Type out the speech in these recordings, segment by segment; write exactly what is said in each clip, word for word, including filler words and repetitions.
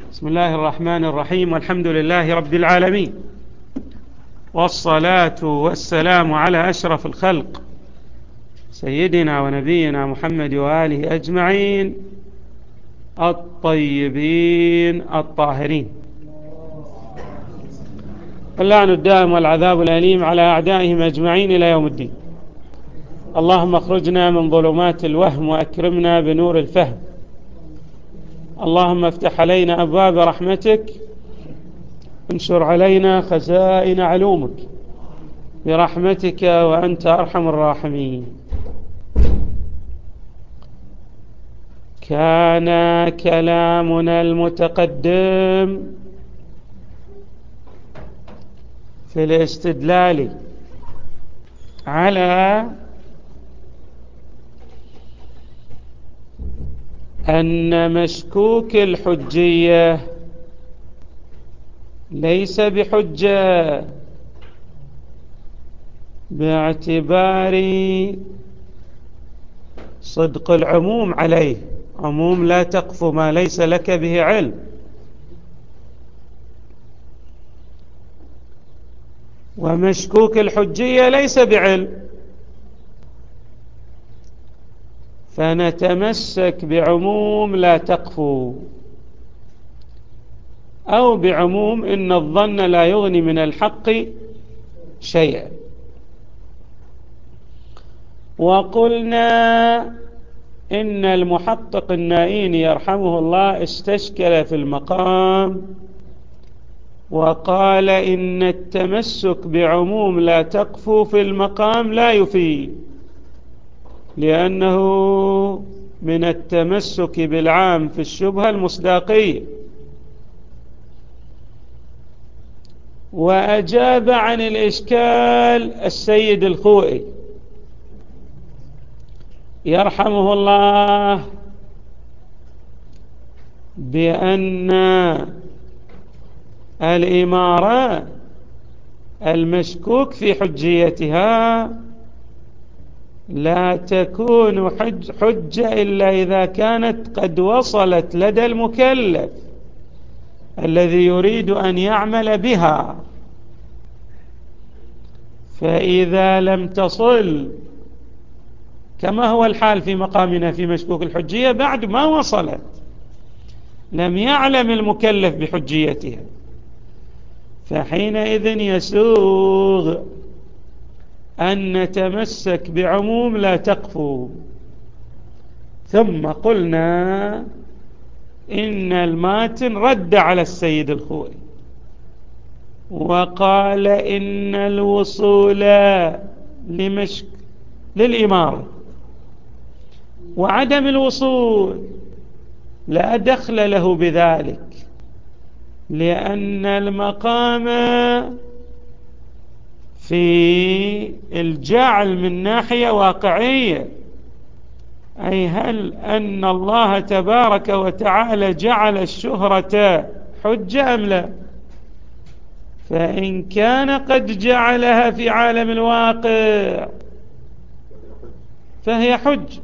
بسم الله الرحمن الرحيم، والحمد لله رب العالمين، والصلاة والسلام على أشرف الخلق سيدنا ونبينا محمد وآله أجمعين الطيبين الطاهرين. اللعن الدائم والعذاب الأليم على أعدائهم أجمعين إلى يوم الدين. اللهم اخرجنا من ظلمات الوهم وأكرمنا بنور الفهم. اللهم افتح علينا أبواب رحمتك، انشر علينا خزائن علومك برحمتك وأنت أرحم الراحمين. كان كلامنا المتقدم في الاستدلال على أن مشكوك الحجية ليس بحجة باعتبار صدق العموم عليه. عموم لا تقف ما ليس لك به علم، ومشكوك الحجية ليس بعلم، فنتمسك بعموم لا تقفو، أو بعموم إن الظن لا يغني من الحق شيئا. وقلنا إن المحقق النائيني يرحمه الله استشكل في المقام وقال إن التمسك بعموم لا تقفو في المقام لا يفيد، لأنه من التمسك بالعام في الشبهة المصداقية. وأجاب عن الإشكال السيد الخوئي يرحمه الله بأن الإمارة المشكوك في حجيتها لا تكون حج حجة إلا إذا كانت قد وصلت لدى المكلف الذي يريد أن يعمل بها، فإذا لم تصل كما هو الحال في مقامنا في مشكوك الحجية بعد ما وصلت، لم يعلم المكلف بحجيتها، فحينئذ يسوغ أن نتمسك بعموم لا تقفو. ثم قلنا إن الماتن رد على السيد الخوئي وقال إن الوصول لمشك للإمارة وعدم الوصول لا دخل له بذلك، لأن المقام في الجعل من ناحية واقعية، أي هل أن الله تبارك وتعالى جعل الشهرة حجة أم لا؟ فإن كان قد جعلها في عالم الواقع فهي حجة،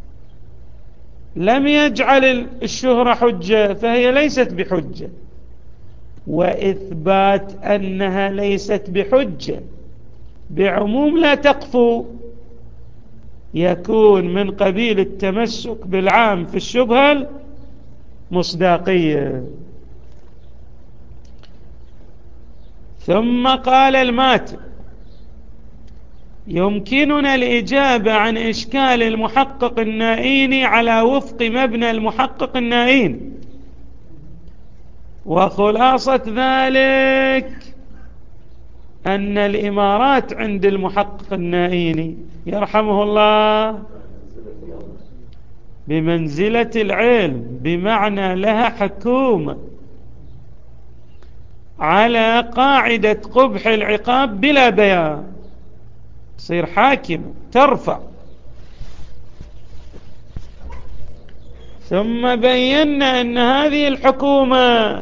لم يجعل الشهرة حجة فهي ليست بحجة. وإثبات أنها ليست بحجة بعموم لا تقفو يكون من قبيل التمسك بالعام في الشبهة المصداقية. ثم قال الماتن يمكننا الإجابة عن إشكال المحقق النائيني على وفق مبنى المحقق النائيني، وخلاصة ذلك أن الإمارات عند المحقق النائيني يرحمه الله بمنزلة العلم، بمعنى لها حكومة على قاعدة قبح العقاب بلا بيان، تصير حاكمة ترفع. ثم بينا أن هذه الحكومة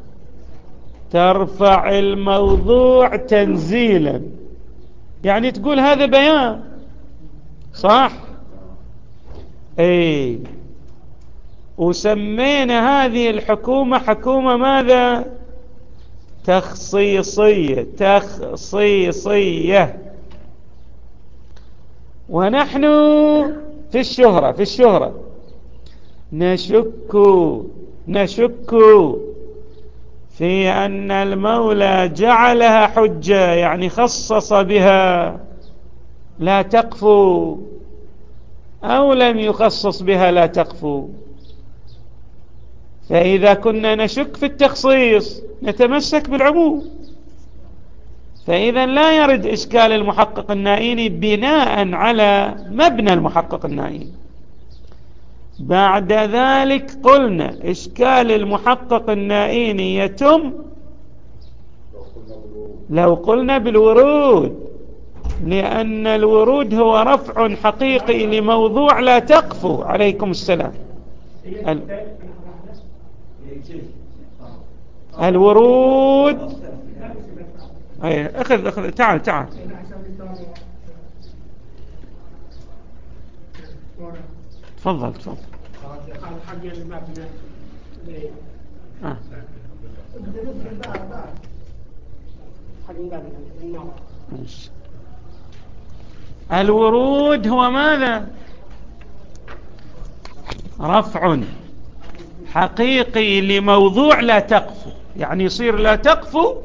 ترفع الموضوع تنزيلا، يعني تقول هذا بيان صح، اي وسمينا هذه الحكومة حكومة ماذا؟ تخصيصية. تخصيصية. ونحن في الشهرة في الشهرة نشك نشك في أن المولى جعلها حجة، يعني خصص بها لا تقفوا، أو لم يخصص بها لا تقفوا. فإذا كنا نشك في التخصيص نتمسك بالعموم. فإذا لا يرد إشكال المحقق النائيني بناء على مبنى المحقق النائيني. بعد ذلك قلنا إشكال المحقق النائيني يتم لو قلنا بالورود، لأن الورود هو رفع حقيقي لموضوع لا تقفو. عليكم السلام. الورود أخذ أخذ تعال تعال تفضل تفضل. آه. الورود هو ماذا؟ رفع حقيقي لموضوع لا تقفو، يعني يصير لا تقفو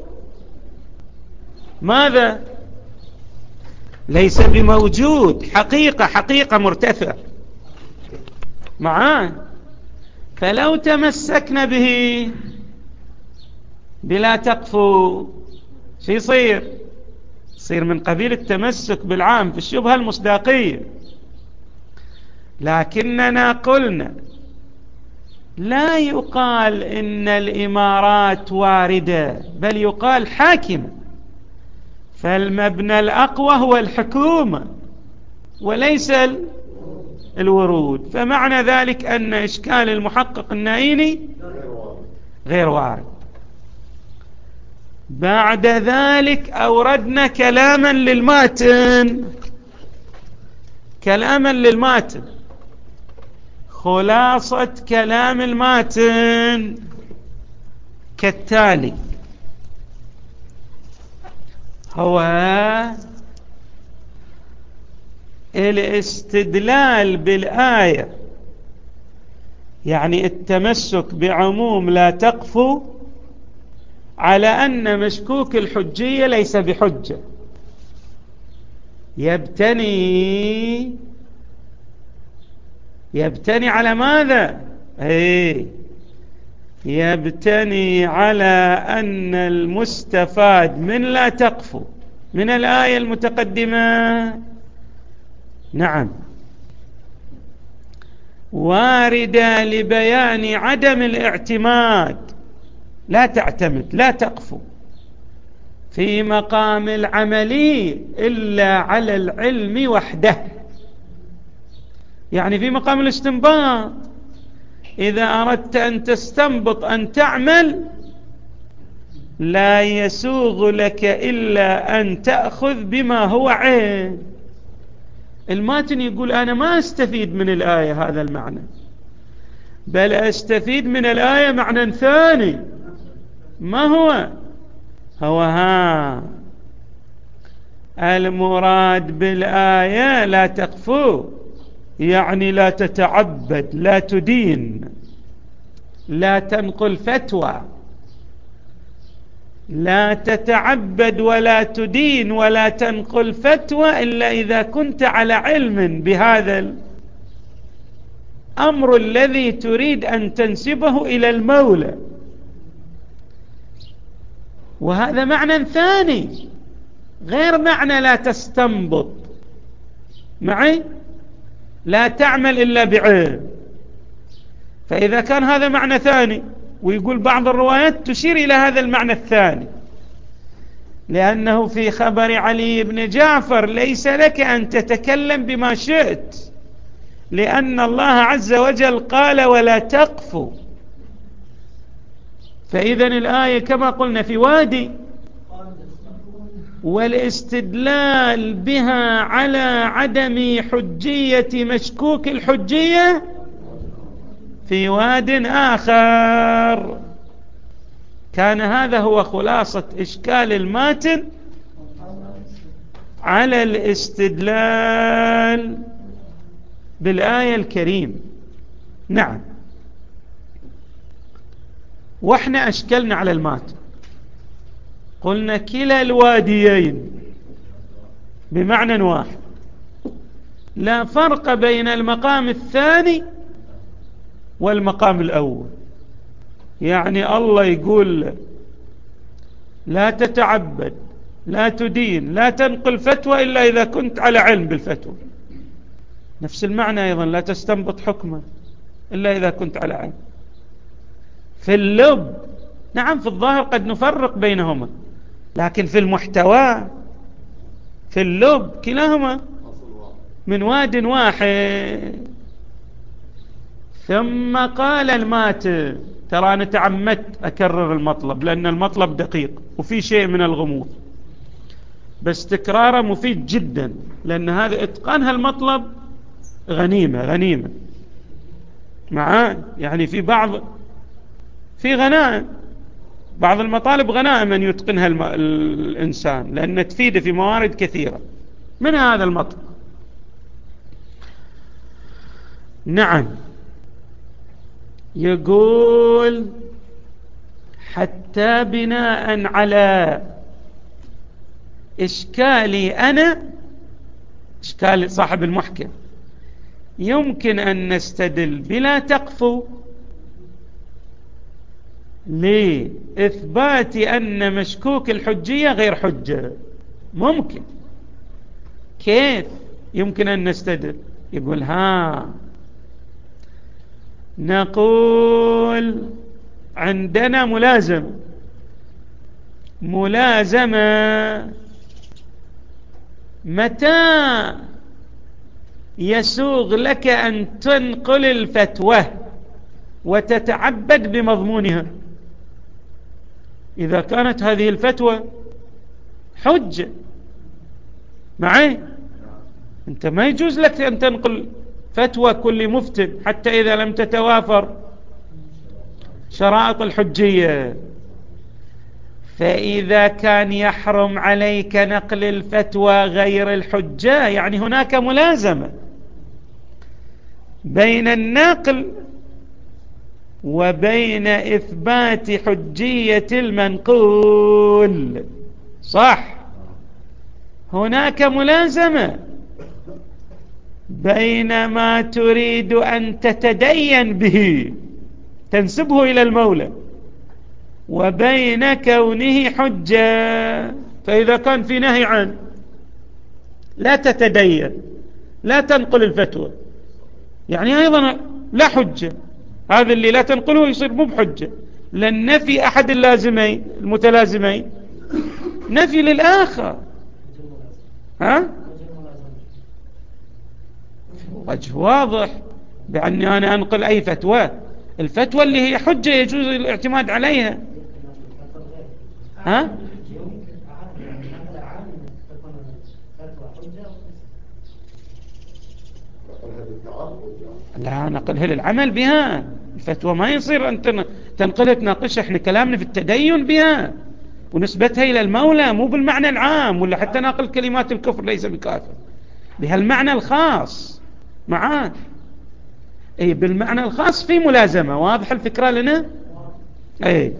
ماذا؟ ليس بموجود، حقيقة حقيقة مرتفع معاه. فلو تمسكنا به بلا تقفو شو يصير؟ يصير من قبيل التمسك بالعام في الشبهة المصداقية. لكننا قلنا لا يقال إن الإمارات واردة، بل يقال حاكمة. فالمبنى الأقوى هو الحكومة وليس الورود. فمعنى ذلك أن إشكال المحقق النائيني غير وارد. بعد ذلك أوردنا كلاما للماتن. كلاما للماتن خلاصة كلام الماتن كالتالي: هو الاستدلال بالآية، يعني التمسك بعموم لا تقفو، على أن مشكوك الحجية ليس بحجة، يبتني يبتني على ماذا؟ ايه يبتني على أن المستفاد من لا تقفو من الآية المتقدمة نعم واردة لبيان عدم الاعتماد، لا تعتمد لا تقفو في مقام العملي إلا على العلم وحده، يعني في مقام الاستنباط إذا أردت أن تستنبط أن تعمل لا يسوغ لك إلا أن تأخذ بما هو عين. الماتن يقول أنا ما أستفيد من الآية هذا المعنى، بل أستفيد من الآية معنى ثاني. ما هو؟ هو ها المراد بالآية لا تقفو، يعني لا تتعبد، لا تدين، لا تنقل فتوى، لا تتعبد ولا تدين ولا تنقل فتوى إلا إذا كنت على علم بهذا الأمر الذي تريد أن تنسبه إلى المولى. وهذا معنى ثاني غير معنى لا تستنبط معي، لا تعمل إلا بعلم. فإذا كان هذا معنى ثاني، ويقول بعض الروايات تشير إلى هذا المعنى الثاني، لأنه في خبر علي بن جعفر ليس لك أن تتكلم بما شئت، لأن الله عز وجل قال ولا تقفوا. فإذا الآية كما قلنا في وادي، والاستدلال بها على عدم حجية مشكوك الحجية في واد آخر. كان هذا هو خلاصة إشكال الماتن على الاستدلال بالآية الكريمة. نعم، واحنا أشكلنا على الماتن، قلنا كلا الواديين بمعنى واحد، لا فرق بين المقام الثاني والمقام الأول. يعني الله يقول لا تتعبد، لا تدين، لا تنقل فتوى إلا إذا كنت على علم بالفتوى. نفس المعنى أيضا لا تستنبط حكمه إلا إذا كنت على علم. في اللب نعم، في الظاهر قد نفرق بينهما، لكن في المحتوى في اللب كلاهما من واد واحد. ثم قال الماتن، ترى أنا تعمدت أكرر المطلب لأن المطلب دقيق وفي شيء من الغموض، بس تكراره مفيد جدا، لأن هذا إتقان هالمطلب غنيمة غنيمة معاه. يعني في بعض في غنائم، بعض المطالب غنائم أن يتقنها الم... الإنسان، لأن تفيده في موارد كثيرة من هذا المطلب. نعم، يقول حتى بناء على إشكالي أنا، إشكال صاحب المحكم، يمكن أن نستدل بلا تقفو لإثبات أن مشكوك الحجية غير حجة. ممكن. كيف يمكن أن نستدل؟ يقول ها، نقول عندنا ملازمة ملازمة متى يسوغ لك أن تنقل الفتوى وتتعبد بمضمونها؟ إذا كانت هذه الفتوى حجة معي، أنت ما يجوز لك أن تنقل فتوى كل مفتن حتى إذا لم تتوافر شرائط الحجية. فإذا كان يحرم عليك نقل الفتوى غير الحجة، يعني هناك ملازمة بين النقل وبين إثبات حجية المنقول. صح، هناك ملازمة بين ما تريد أن تتدين به تنسبه إلى المولى وبين كونه حجة. فإذا كان في نهي عن لا تتدين، لا تنقل الفتوى، يعني أيضا لا حجة، هذا اللي لا تنقله يصير مو بحجة، لأن نفي أحد اللازمين المتلازمين نفي للآخر. ها؟ وجه واضح بأني أنا أنقل أي فتوى، الفتوى اللي هي حجة يجوز الاعتماد عليها. ها؟ لا، نقلها للعمل بها. الفتوى ما يصير أن تنقلها تناقشها، احنا كلامنا في التدين بها ونسبتها إلى المولى، مو بالمعنى العام، ولا حتى ناقل كلمات الكفر ليس بكافر، بهالمعنى الخاص معاه. اي بالمعنى الخاص في ملازمة. واضح الفكرة لنا؟ اي.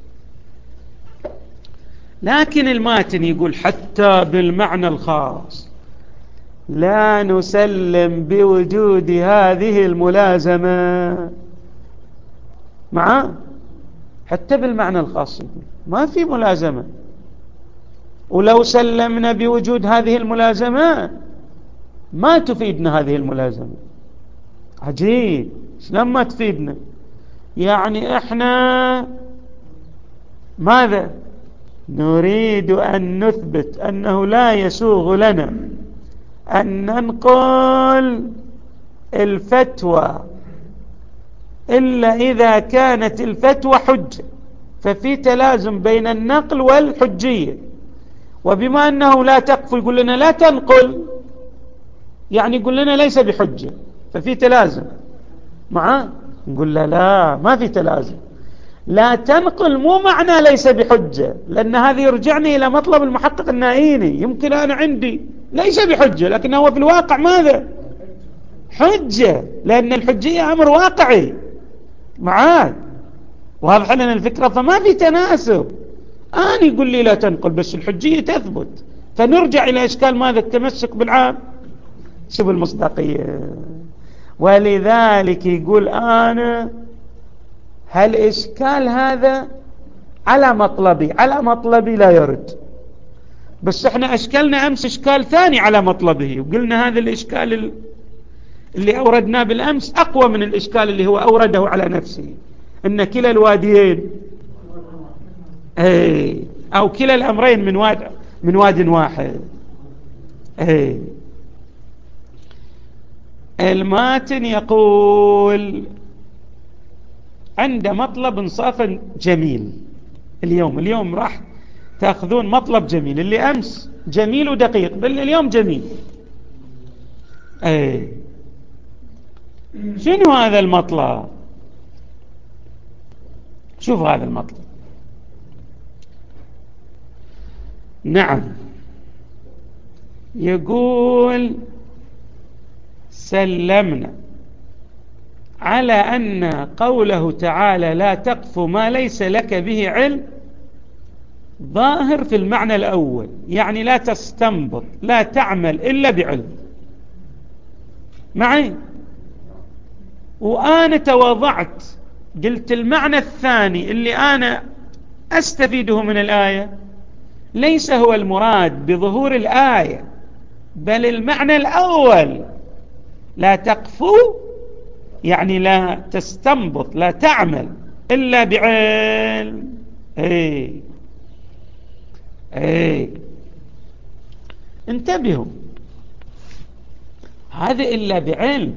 لكن الماتن يقول حتى بالمعنى الخاص لا نسلم بوجود هذه الملازمة معاه. حتى بالمعنى الخاص يقول ما في ملازمة، ولو سلمنا بوجود هذه الملازمة ما تفيدنا هذه الملازمة. عجيب، شلون ما تفيدنا؟ يعني احنا ماذا نريد؟ أن نثبت أنه لا يسوغ لنا أن ننقل الفتوى إلا إذا كانت الفتوى حجة، ففي تلازم بين النقل والحجية. وبما أنه لا تقف يقول لنا لا تنقل، يعني يقول لنا ليس بحجة، ففي تلازم معه. نقول له لا، ما في تلازم. لا تنقل مو معنى ليس بحجة، لأن هذا يرجعني إلى مطلب المحقق النائيني. يمكن أنا عندي ليس بحجة لكن هو في الواقع ماذا؟ حجة، لأن الحجية أمر واقعي معاك. واضح لنا الفكرة؟ فما في تناسب. أنا يقول لي لا تنقل بس الحجية تثبت، فنرجع إلى إشكال ماذا؟ التمسك بالعام. شوف المصداقية. ولذلك يقول أنا هالإشكال هذا على مطلبي، على مطلبي لا يرد، بس احنا أشكلنا أمس إشكال ثاني على مطلبه، وقلنا هذا الإشكال اللي أوردناه بالأمس أقوى من الإشكال اللي هو أورده على نفسه، إن كلا الواديين ايه أو كلا الأمرين من واد من واد واحد. ايه الماتن يقول عند مطلب انصافا جميل. اليوم اليوم راح تأخذون مطلب جميل، اللي أمس جميل ودقيق، بل اليوم جميل. ايه شنو هذا المطلب؟ شوف هذا المطلب. نعم، يقول سلمنا على أن قوله تعالى لا تقف ما ليس لك به علم ظاهر في المعنى الأول، يعني لا تستنبط، لا تعمل إلا بعلم. معي؟ وأنا تواضعت قلت المعنى الثاني اللي أنا أستفيده من الآية ليس هو المراد بظهور الآية، بل المعنى الأول لا تقفوا يعني لا تستنبط، لا تعمل إلا بعلم. ايه ايه انتبهوا، هذا إلا بعلم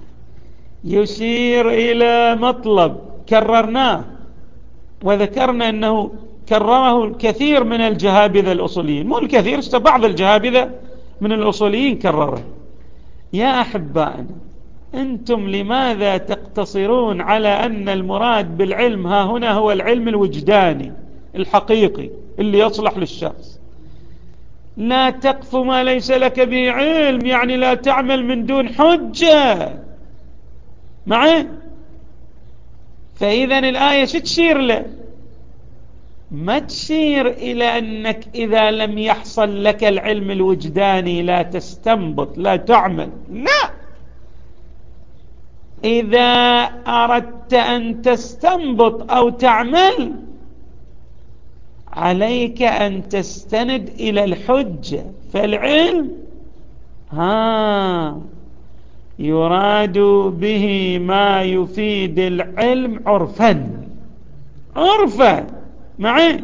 يشير إلى مطلب كررناه، وذكرنا أنه كرره الكثير من الجهابذة الأصوليين، مو الكثير، بعض الجهابذة من الأصوليين كرره. يا أحبائنا، أنتم لماذا تقتصرون على أن المراد بالعلم ها هنا هو العلم الوجداني الحقيقي اللي يصلح للشخص؟ لا تقف ما ليس لك به علم يعني لا تعمل من دون حجة. معي؟ فإذا الآية شو تشير له؟ ما تشير إلى أنك إذا لم يحصل لك العلم الوجداني لا تستنبط، لا تعمل، لا. إذا أردت أن تستنبط أو تعمل عليك أن تستند إلى الحجة. فالعلم ها يراد به ما يفيد العلم عرفا، عرفا. معي؟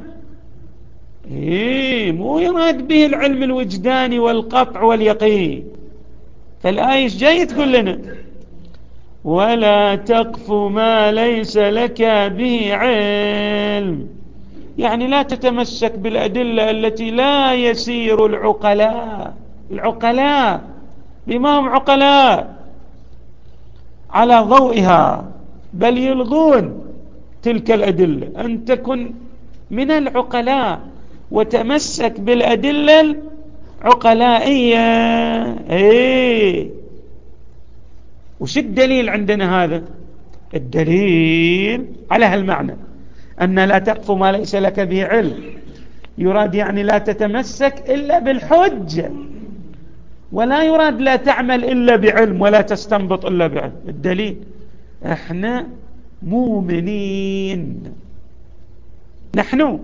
إيه مو يراد به العلم الوجداني والقطع واليقين. فالآية جاية تقول لنا ولا تقف ما ليس لك به علم، يعني لا تتمسك بالأدلة التي لا يسير العقلاء العقلاء بما هم عقلاء على ضوئها، بل يلغون تلك الأدلة. أن تكن من العقلاء وتمسك بالأدلة العقلائية. ايه وش الدليل عندنا؟ هذا الدليل على هالمعنى، أن لا تقف ما ليس لك به علم يراد يعني لا تتمسك إلا بالحجة، ولا يراد لا تعمل إلا بعلم ولا تستنبط إلا بعلم. الدليل احنا مؤمنين، نحن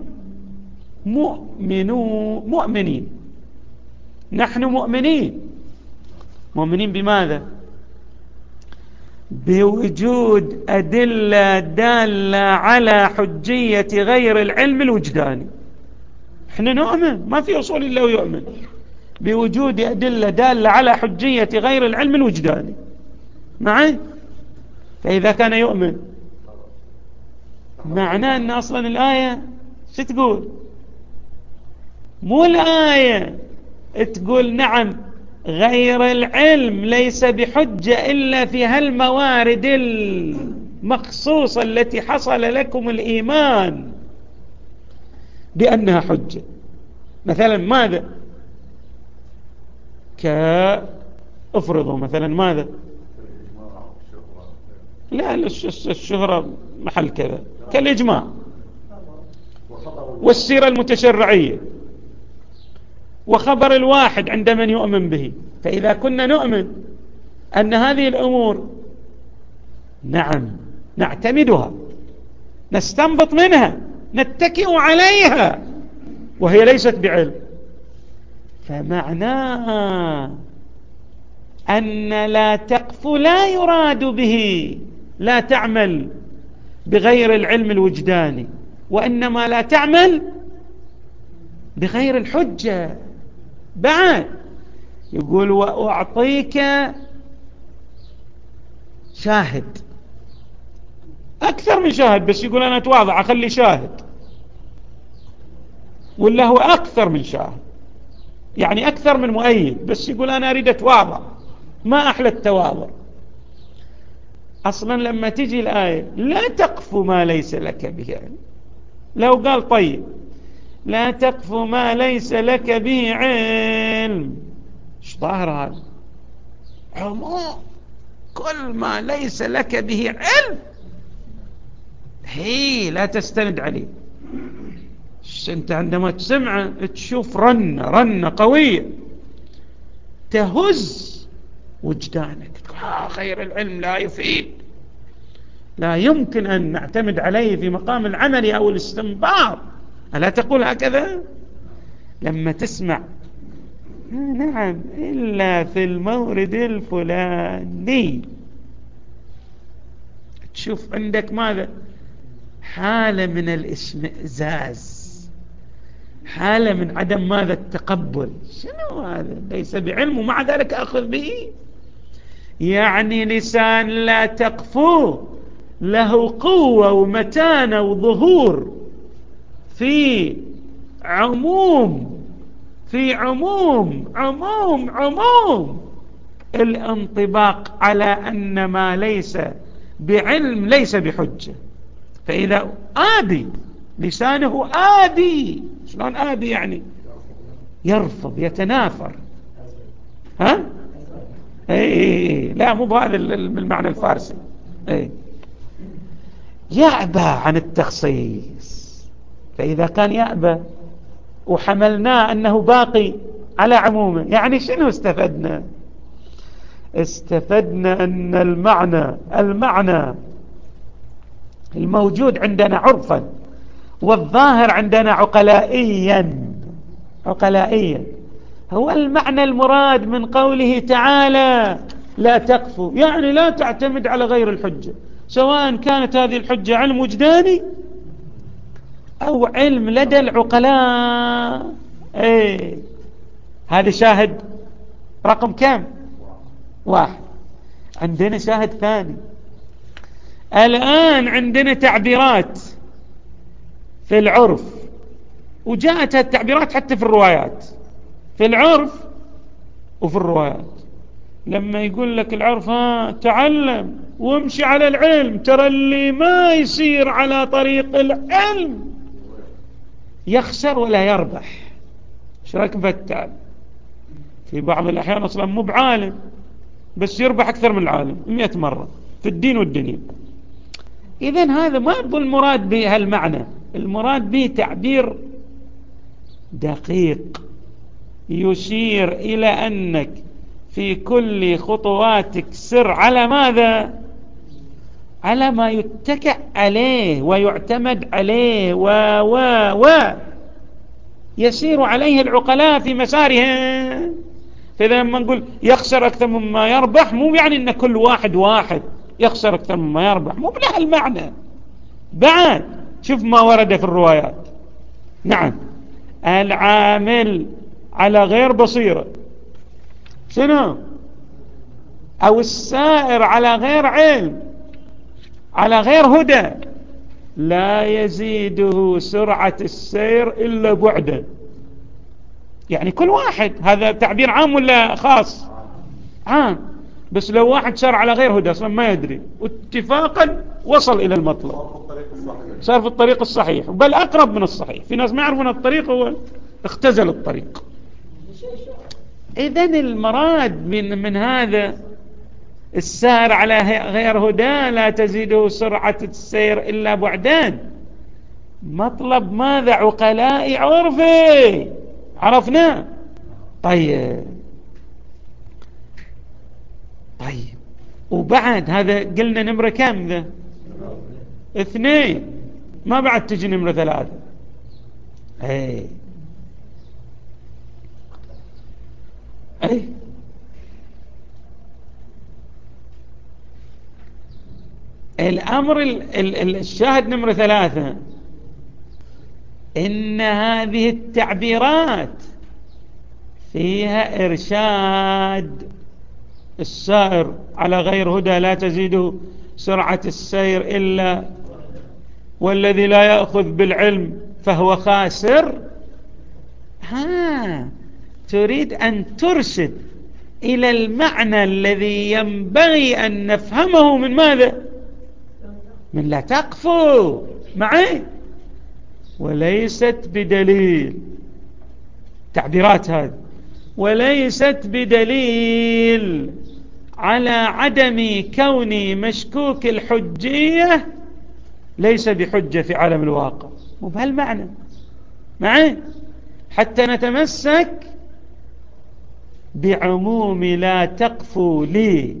مؤمنون مؤمنين نحن مؤمنين. مؤمنين بماذا؟ بوجود أدلة دالة على حجية غير العلم الوجداني. احنا نؤمن، ما في أصول إلا ويؤمن بوجود أدلة دالة على حجية غير العلم الوجداني. معي؟ فإذا كان يؤمن معناه أن أصلا الآية شو تقول؟ مو الآية تقول نعم غير العلم ليس بحجة إلا في هالموارد مخصوصة التي حصل لكم الإيمان بأنها حجة. مثلا ماذا؟ كأفرضوا مثلا ماذا؟ لا الشهرة محل كذا، كالإجماع والسيرة المتشرعية وخبر الواحد عند من يؤمن به. فإذا كنا نؤمن أن هذه الأمور نعم نعتمدها، نستنبط منها، نتكئ عليها، وهي ليست بعلم، فمعناها أن لا تقف لا يراد به لا تعمل بغير العلم الوجداني، وإنما لا تعمل بغير الحجة. بعد يقول وأعطيك شاهد، أكثر من شاهد، بس يقول أنا أتواضع أخلي شاهد، ولا هو أكثر من شاهد يعني أكثر من مؤيد، بس يقول أنا أريد أتواضع. ما أحلى التواضع. أصلا لما تجي الآية لا تقف ما ليس لك به علم، لو قال طيب لا تقف ما ليس لك به علم، ايش ظاهر هذا؟ عموم كل ما ليس لك به علم هي لا تستند عليه. انت عندما تسمع تشوف رنة رنة قوية تهز وجدانك، آه خير العلم لا يفيد، لا يمكن أن نعتمد عليه في مقام العمل أو الاستنباط. ألا تقول هكذا؟ لما تسمع نعم إلا في المورد الفلاني، تشوف عندك ماذا؟ حالة من الاشمئزاز، حالة من عدم ماذا؟ التقبل. شنو هذا؟ ليس بعلم ومع ذلك أخذ به. يعني لسان لا تقفو له قوة ومتانة وظهور في عموم في عموم عموم عموم الانطباق على أن ما ليس بعلم ليس بحجة. فإذا آدي لسانه آدي، شلون آدي؟ يعني يرفض يتنافر. ها؟ اي لا مو بهذا بالمعنى الفارسي. اي يأبى عن التخصيص. فإذا كان يأبى وحملناه أنه باقي على عمومه، يعني شنو استفدنا؟ استفدنا أن المعنى المعنى الموجود عندنا عرفا والظاهر عندنا عقلائيا عقلائيا هو المعنى المراد من قوله تعالى لا تقفوا، يعني لا تعتمد على غير الحجة، سواء كانت هذه الحجة علم وجداني أو علم لدى العقلاء. ايه هذا شاهد رقم كم؟ واحد. عندنا شاهد ثاني. الآن عندنا تعبيرات في العرف، وجاءت التعبيرات حتى في الروايات، في العرف وفي الروايات. لما يقول لك العرف ها تعلم وامشي على العلم، ترى اللي ما يسير على طريق العلم يخسر ولا يربح. ايش رايكم في التعب؟ في بعض الأحيان أصلا مو بعالم بس يربح أكثر من العالم مئة مرة في الدين والدنيا. إذن هذا ما هو المراد به المعنى، المراد به تعبير دقيق يشير إلى أنك في كل خطواتك سر على ماذا؟ على ما يتكأ عليه ويعتمد عليه و و و يسير عليه العقلاء في مسارها. فإذا لما نقول يخسر أكثر مما يربح، مو يعني أن كل واحد واحد يخسر أكثر مما يربح، مو بله المعنى. بعد شوف ما ورد في الروايات. نعم العامل على غير بصيرة شنو؟ أو السائر على غير علم على غير هدى لا يزيده سرعة السير إلا بعدا. يعني كل واحد، هذا تعبير عام ولا خاص؟ عام. بس لو واحد سار على غير هدى أصلا ما يدري واتفاقا وصل إلى المطلب، صار في الطريق الصحيح، بل أقرب من الصحيح. في ناس ما يعرفون الطريق، هو اختزل الطريق. إذن المراد من, من هذا السار على غير هدى لا تزيده سرعة السير إلا بعدان، مطلب ماذا؟ عقلاء عرفي، عرفنا. طيب طيب وبعد هذا قلنا نمرة كم ذا؟ اثنين، ما بعد تجي نمرة ثلاثة. اي اي الأمر الشاهد نمرة ثلاثة، إن هذه التعبيرات فيها إرشاد السائر على غير هدى لا تزيده سرعة السير إلا، والذي لا يأخذ بالعلم فهو خاسر. ها تريد أن ترشد إلى المعنى الذي ينبغي أن نفهمه من ماذا؟ من لا تقفوا معي، وليست بدليل تعبيرات هذه، وليست بدليل على عدم كون مشكوك الحجية ليس بحجة في عالم الواقع. مو بهالمعنى معي، حتى نتمسك بعموم لا تقفوا لي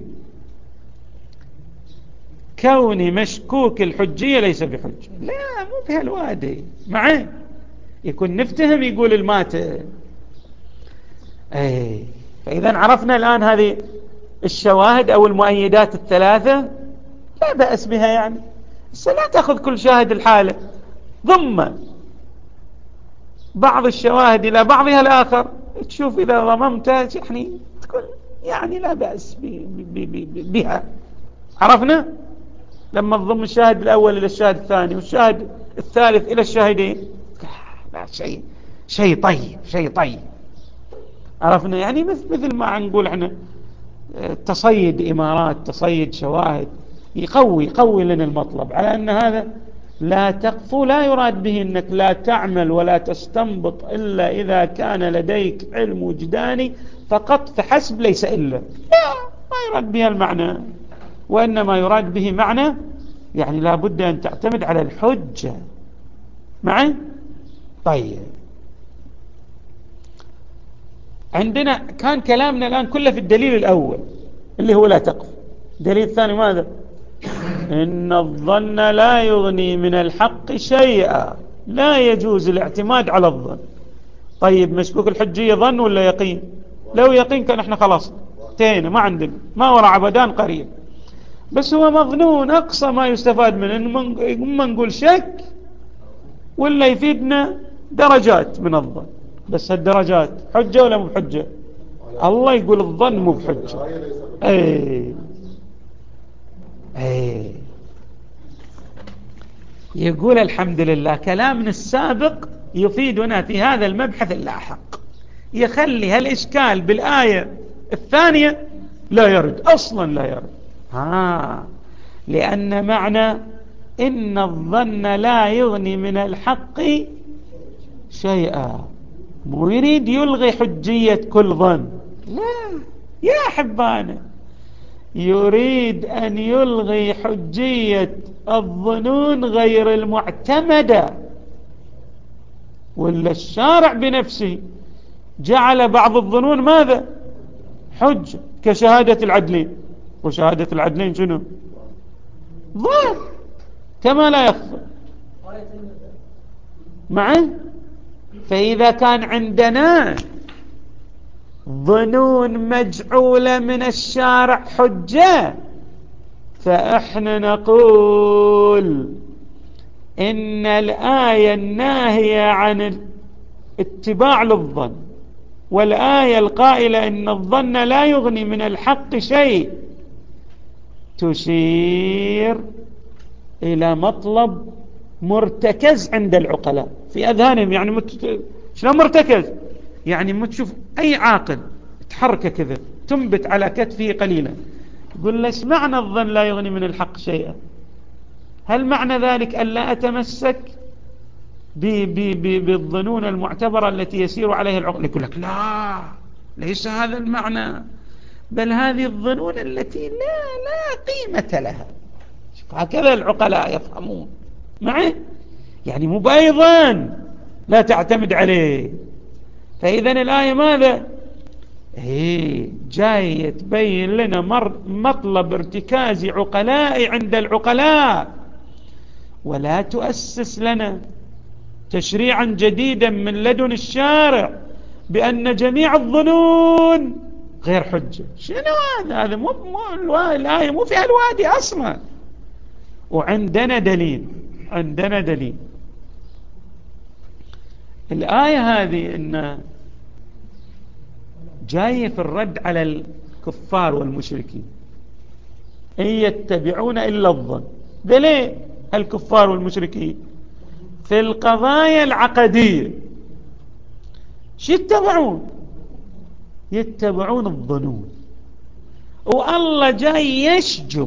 كون مشكوك الحجية ليس بحجة. لا مو بهالوادي معي، يكون نفتهم يقول الماتة. أي فإذا عرفنا الآن هذه الشواهد أو المؤيدات الثلاثة، لا بأس بها يعني. بس لا تأخذ كل شاهد الحالة، ضم بعض الشواهد إلى بعضها الآخر، تشوف إذا ضممتها يعني تقول يعني لا بأس بها. عرفنا لما تضم الشاهد الأول إلى الشاهد الثاني والشاهد الثالث إلى الشاهدين، لا شيء شيء طيب شيء طيب. عرفنا يعني مثل ما نقول احنا تصيد إمارات، تصيد شواهد، يقوي يقوي لنا المطلب على أن هذا لا تقفو لا يراد به أنك لا تعمل ولا تستنبط إلا إذا كان لديك علم وجداني فقط فحسب، ليس إلا، لا ما يراد به المعنى، وإنما يراد به معنى يعني لا بد أن تعتمد على الحجة معي. طيب عندنا كان كلامنا الآن كله في الدليل الأول اللي هو لا تقف. الدليل الثاني ماذا؟ إن الظن لا يغني من الحق شيئا، لا يجوز الاعتماد على الظن. طيب مشكوك الحجية ظن ولا يقين؟ لو يقين كان احنا خلاص انتهينا، ما عندنا ما وراء عبدان قريب، بس هو مظنون أقصى ما يستفاد منه إما نقول شك ولا يفيدنا درجات من الظن. بس هالدرجات حجة ولا مو بحجة؟ الله يقول الظن مو بحجة. اي اي يقول الحمد لله كلامنا السابق يفيدنا في هذا المبحث اللاحق، يخلي هالإشكال بالآية الثانية لا يرد أصلا، لا يرد. ها لأن معنى إن الظن لا يغني من الحق شيئا مو يريد يلغي حجية كل ظن، لا يا حبانا، يريد أن يلغي حجية الظنون غير المعتمدة. ولا الشارع بنفسه جعل بعض الظنون ماذا؟ حجة، كشهادة العدلين. وشهادة العدلين شنو؟ ظن كما لا يخفى معه. فإذا كان عندنا ظنون مجعولة من الشارع حجة، فإحنا نقول إن الآية الناهية عن اتباع للظن والآية القائلة إن الظن لا يغني من الحق شيء تشير إلى مطلب مرتكز عند العقلاء في أذهانهم. يعني مت... شلون مرتكز؟ يعني ما تشوف أي عاقل تحركه كذا تنبت على كتفه قليلا، يقول له ايش معنى الظن لا يغني من الحق شيئا؟ هل معنى ذلك أن لا أتمسك بالظنون المعتبرة التي يسير عليها العقل؟ يقول لك لا، ليس هذا المعنى، بل هذه الظنون التي لا لا قيمة لها. هكذا العقلاء يفهمون معي، يعني مو بأي ظن لا تعتمد عليه. فإذا الآية ماذا؟ هي جاية تبين لنا مطلب ارتكاز عقلاء عند العقلاء، ولا تؤسس لنا تشريعا جديدا من لدن الشارع بأن جميع الظنون غير حجة. شنو هذا؟ هذا مو مو الآية مو فيها الوادي أصلا. وعندنا دليل، عندنا دليل. الآية هذه إن جاية في الرد على الكفار والمشركين، إن يتبعون إلا الظن. ده ليه الكفار والمشركين في القضايا العقدية شو يتبعون؟ يتبعون الظنون. والله جاي يشجب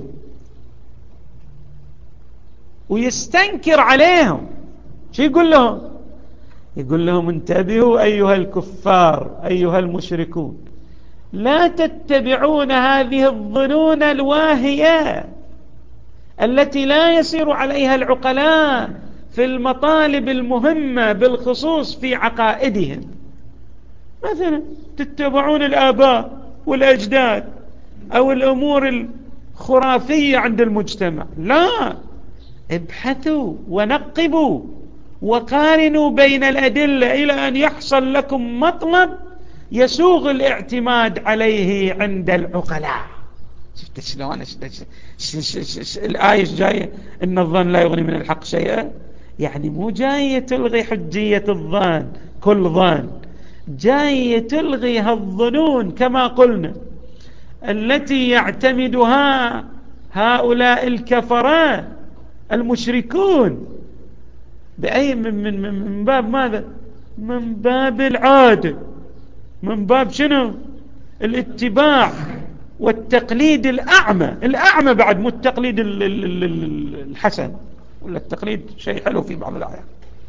ويستنكر عليهم. شو يقول لهم؟ يقول لهم انتبهوا أيها الكفار أيها المشركون، لا تتبعون هذه الظنون الواهية التي لا يسير عليها العقلاء في المطالب المهمة بالخصوص في عقائدهم. مثلا تتبعون الآباء والأجداد أو الأمور الخرافية عند المجتمع. لا، ابحثوا ونقبوا وقارنوا بين الأدلة إلى أن يحصل لكم مطلب يسوغ الاعتماد عليه عند العقلاء. شفت شلون الآية جاية إن الظن لا يغني من الحق شيئا؟ يعني مو جاية تلغي حجية الظن كل ظن، جاية تلغي هالظنون كما قلنا التي يعتمدها هؤلاء الكفرة المشركون بأي من, من, من, من باب ماذا؟ من باب العادة، من باب شنو؟ الاتباع والتقليد الأعمى. الأعمى بعد، مو التقليد الحسن، ولا التقليد شيء حلو في بعض الآيات.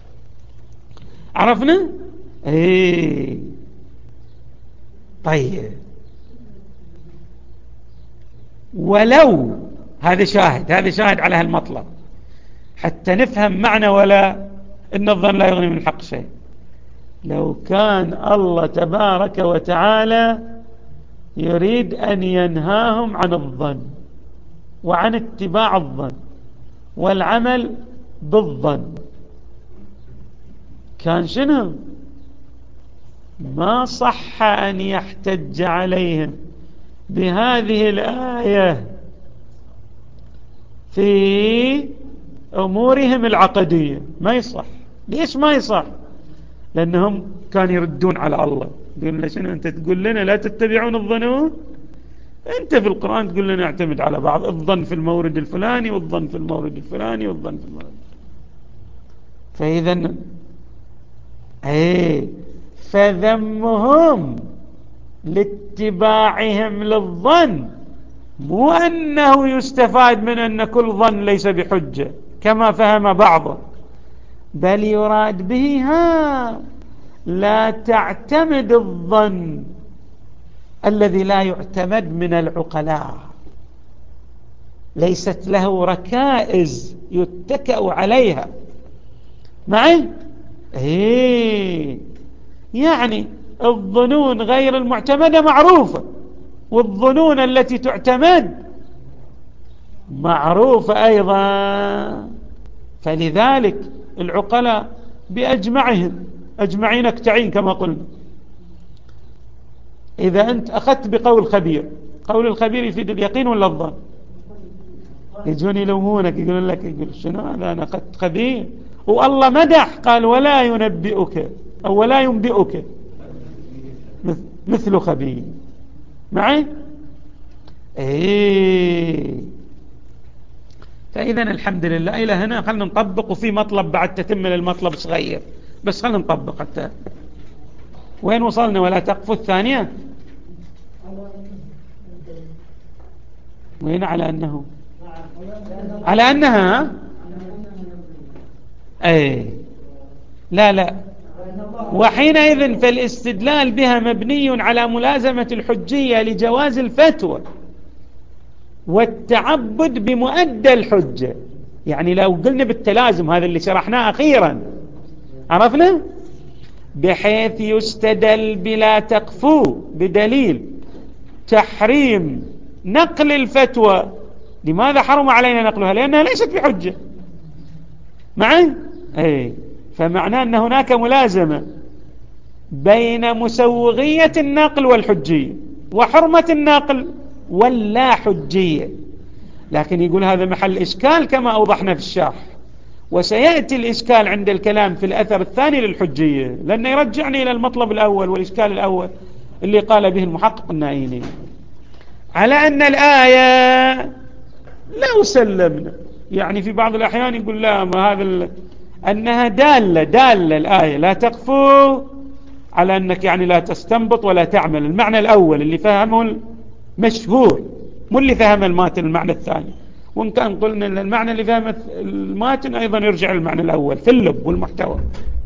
عرفنا؟ ايه طيب، ولو هذا شاهد، هذا شاهد على هالمطلب حتى نفهم معنى ولا إن الظن لا يغني من الحق شيء. لو كان الله تبارك وتعالى يريد أن ينهاهم عن الظن وعن اتباع الظن والعمل بالظن، كان شنو؟ ما صح أن يحتج عليهم بهذه الآية في أمورهم العقدية. ما يصح. ليش ما يصح؟ لأنهم كانوا يردون على الله، يقولون لنا شنو أنت تقول لنا لا تتبعون الظنون؟ أنت في القرآن تقول لنا اعتمد على بعض الظن في المورد الفلاني والظن في المورد الفلاني والظن في المورد. فإذا ايه فذمهم لاتباعهم للظن مو أنه يستفاد من أن كل ظن ليس بحجة كما فهم بعضه، بل يراد به ها لا تعتمد الظن الذي لا يعتمد من العقلاء، ليست له ركائز يتكأ عليها. معي؟ ايه يعني الظنون غير المعتمدة معروفة، والظنون التي تعتمد معروفة أيضا. فلذلك العقلاء بأجمعهم أجمعين اكتعين كما قلنا. إذا أنت أخذت بقول خبير، قول الخبير يفيد اليقين ولا الظن؟ يجون يلومونك يقولون لك يقول شنو هذا، أنا أخذت خبير والله مدح، قال ولا ينبئك أو ولا ينبئك مثل خبير. معي؟ ايه فإذا الحمد لله إلى هنا خلنا نطبق، وفي مطلب بعد تتم للمطلب صغير بس خلنا نطبق حتى وين وصلنا. ولا تقف الثانية وين على أنه على أنها أي لا لا وحينئذ فالاستدلال بها مبني على ملازمة الحجية لجواز الفتوى والتعبد بمؤدى الحجة. يعني لو قلنا بالتلازم هذا اللي شرحناه أخيرا عرفنا، بحيث يستدل بلا تقفو بدليل تحريم نقل الفتوى. لماذا حرم علينا نقلها؟ لأنها ليست بحجة معي. أي فمعناه أن هناك ملازمة بين مسوغية النقل والحجية وحرمة النقل واللا حجية. لكن يقول هذا محل إشكال كما أوضحنا في الشرح، وسيأتي الإشكال عند الكلام في الأثر الثاني للحجية، لأنه يرجعني إلى المطلب الأول والإشكال الأول اللي قال به المحقق النائيني على أن الآية لو سلمنا. يعني في بعض الأحيان يقول لا ما هذا أنها دالة دالة الآية لا تقفو على أنك يعني لا تستنبط ولا تعمل. المعنى الأول اللي فهمه المشهور مو اللي فهم الماتن المعنى الثاني، وإن كان قلنا أن المعنى اللي فهم الماتن أيضا يرجع المعنى الأول في اللب والمحتوى.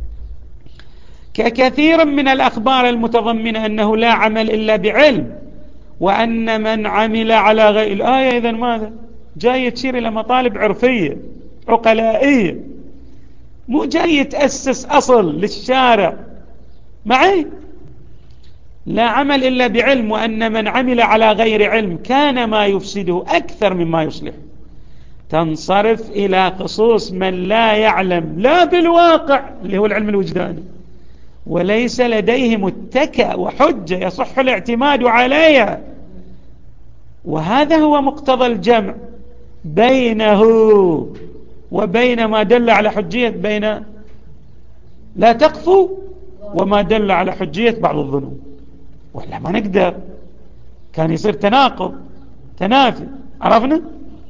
ككثير من الأخبار المتضمنة أنه لا عمل إلا بعلم، وأن من عمل على غير الآية إذن ماذا؟ جاي تشير إلى مطالب عرفية عقلائية، مو جاي تأسس أصل للشارع معي. لا عمل إلا بعلم، وأن من عمل على غير علم كان ما يفسده أكثر مما يصلح. تنصرف إلى خصوص من لا يعلم لا بالواقع اللي هو العلم الوجداني، وليس لديه متكأ وحجة يصح الاعتماد عليها. وهذا هو مقتضى الجمع بينه وبين ما دل على حجية بين لا تقفو وما دل على حجية بعض الظنون، ولا ما نقدر، كان يصير تناقض تنافي. عرفنا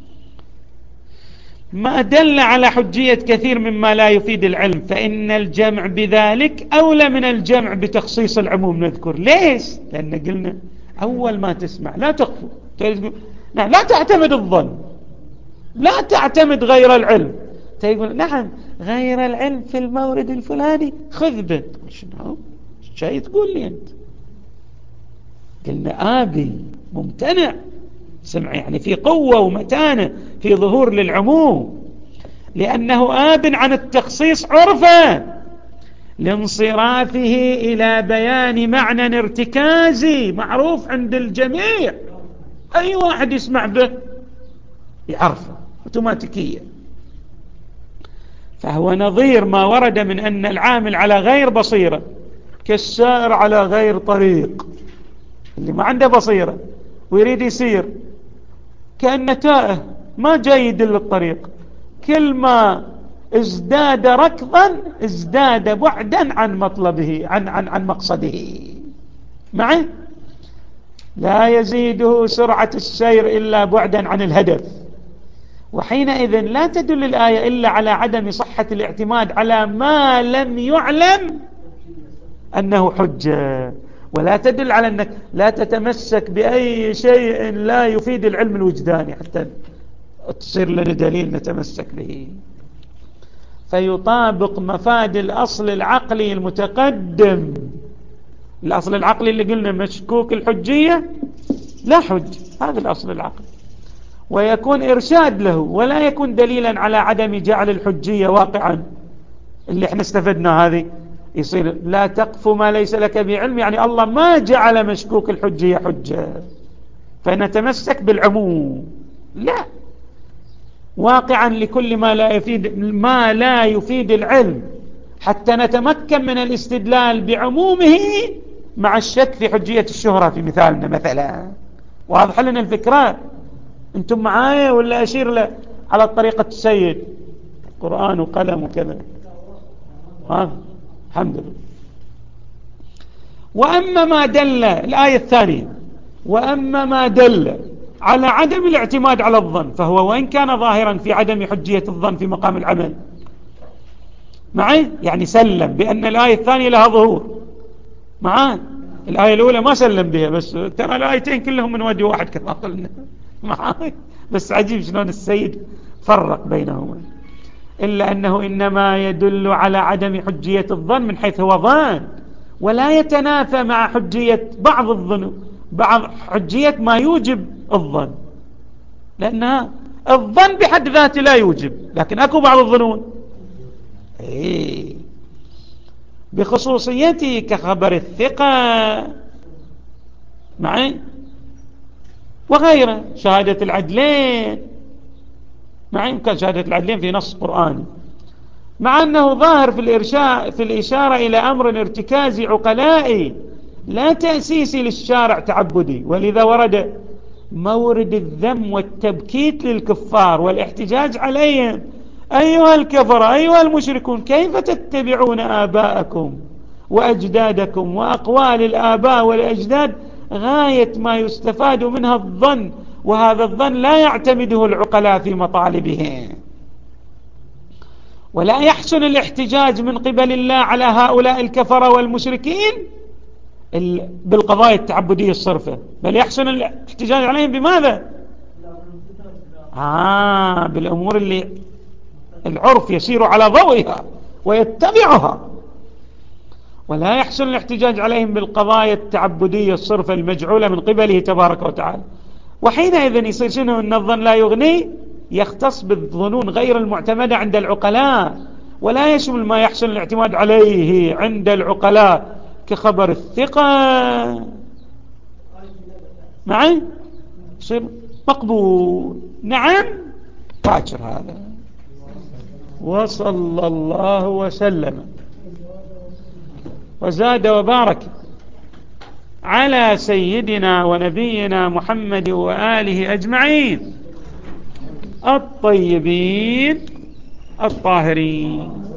ما دل على حجية كثير مما لا يفيد العلم، فإن الجمع بذلك أولى من الجمع بتخصيص العموم. نذكر ليش؟ لأن قلنا أول ما تسمع لا تقفو لا تعتمد الظن، لا تعتمد غير العلم. تقول نعم غير العلم في المورد الفلاني خذ به. شنو شيء تقول لي أنت؟ قلنا آبي ممتنع سمع، يعني في قوة ومتانة في ظهور للعموم، لأنه آب عن التخصيص عرفا لانصرافه إلى بيان معنى ارتكازي معروف عند الجميع، أي واحد يسمع به يعرفه اوتوماتيكيا. فهو نظير ما ورد من أن العامل على غير بصيرة كالسائر على غير طريق، اللي ما عنده بصيرة ويريد يسير كأنه تائه ما جاي يدل الطريق، كل ما ازداد ركضا ازداد بعدا عن مطلبه عن, عن, عن مقصده معه. لا يزيده سرعة السير إلا بعدا عن الهدف. وحينئذ لا تدل الآية إلا على عدم صحة الاعتماد على ما لم يعلم أنه حجة، ولا تدل على أنك لا تتمسك بأي شيء لا يفيد العلم الوجداني حتى تصير لنا دليل نتمسك به. فيطابق مفاد الأصل العقلي المتقدم. الأصل العقلي اللي قلنا مشكوك الحجية لا حج، هذا الأصل العقلي، ويكون إرشاد له ولا يكون دليلا على عدم جعل الحجية واقعا. اللي احنا استفدنا هذه يصير لا تقف ما ليس لك بعلم، يعني الله ما جعل مشكوك الحجية حجة فنتمسك بالعموم، لا، واقعا لكل ما لا يفيد ما لا يفيد العلم حتى نتمكن من الاستدلال بعمومه مع الشك في حجية الشهرة في مثالنا مثلا. واضح لنا الفكرة؟ انتم معايا ولا أشير له على طريقة السيد قرآن وقلم وكذا؟ ها الحمد لله. وأما ما دل الآية الثانية وأما ما دل على عدم الاعتماد على الظن فهو وإن كان ظاهرا في عدم حجية الظن في مقام العمل معي، يعني سلم بأن الآية الثانية لها ظهور معي. الآية الأولى ما سلم بها، بس ترى الآيتين كلهم من وجه واحد كما قلنا بس عجيب شلون السيد فرق بينهما، إلا أنه إنما يدل على عدم حجية الظن من حيث هو ظن، ولا يتنافى مع حجية بعض الظنون، بعض حجية ما يوجب الظن، لأن الظن بحد ذاته لا يوجب، لكن أكو بعض الظنون إيه بخصوصيته كخبر الثقة معي وغيره، شهادة العدلين معي، كان شهادة العدلين في نص قرآني، مع أنه ظاهر في الإرشاء في الإشارة إلى أمر ارتكازي عقلائي لا تأسيسي للشارع تعبدي، ولذا ورد مورد الذم والتبكيت للكفار والاحتجاج عليهم: أيها الكفر أيها المشركون كيف تتبعون آباءكم وأجدادكم وأقوال الآباء والأجداد غاية ما يستفاد منها الظن، وهذا الظن لا يعتمده العقلاء في مطالبهم، ولا يحسن الاحتجاج من قبل الله على هؤلاء الكفرة والمشركين بالقضايا التعبدية الصرفة، بل يحسن الاحتجاج عليهم بماذا؟ آه بالأمور اللي العرف يسير على ضوئها ويتبعها، ولا يحسن الاحتجاج عليهم بالقضايا التعبدية الصرفة المجعولة من قبله تبارك وتعالى. وحينئذ يصير شنو؟ أن الظن لا يغني، يختص بالظنون غير المعتمدة عند العقلاء، ولا يشمل ما يحسن الاعتماد عليه عند العقلاء كخبر الثقة معي، يصير مقبول. نعم باكر هذا. وصلى الله وسلم وزاد وبارك على سيدنا ونبينا محمد وآله أجمعين الطيبين الطاهرين.